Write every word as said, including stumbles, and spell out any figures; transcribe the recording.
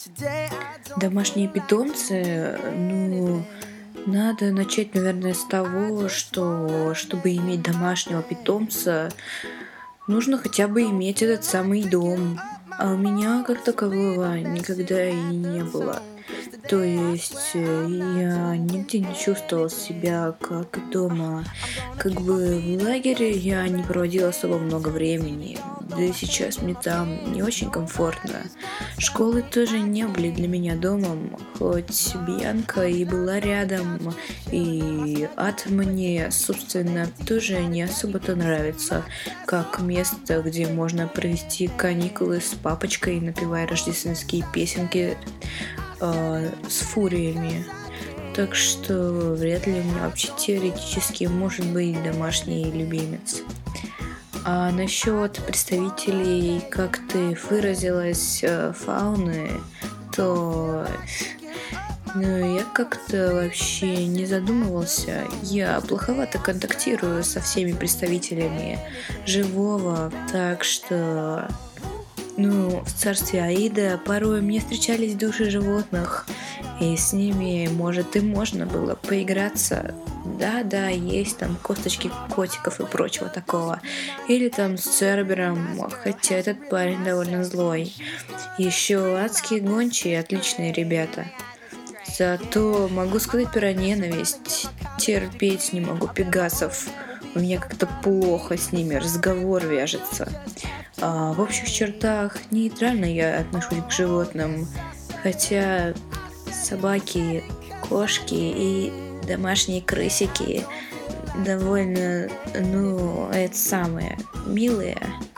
Домашние питомцы, ну, надо начать, наверное, с того, что чтобы иметь домашнего питомца, нужно хотя бы иметь этот самый дом. А у меня как такового никогда и не было. То есть э, я нигде не чувствовала себя как дома. Как бы в лагере я не проводила особо много времени. Да и сейчас мне там не очень комфортно. Школы тоже не были для меня домом, хоть Бьянка и была рядом, и ад мне, собственно, тоже не особо-то нравится, как место, где можно провести каникулы с папочкой, напевая рождественские песенки э, с фуриями. Так что вряд ли у меня вообще теоретически может быть домашний любимец. А насчет представителей, как ты выразилась, э, фауны, то ну, я как-то вообще не задумывался. Я плоховато контактирую со всеми представителями живого, так что ну, в царстве Аида порой мне встречались души животных, и с ними, может, и можно было поиграться. Да-да, есть там косточки котиков и прочего такого. Или там с Цербером, хотя этот парень довольно злой. Еще адские гончие, отличные ребята. Зато могу сказать про ненависть. Терпеть не могу пегасов. У меня как-то плохо с ними разговор вяжется. А в общих чертах нейтрально я отношусь к животным, хотя собаки, кошки и домашние крысики довольно, ну, это самое, милые.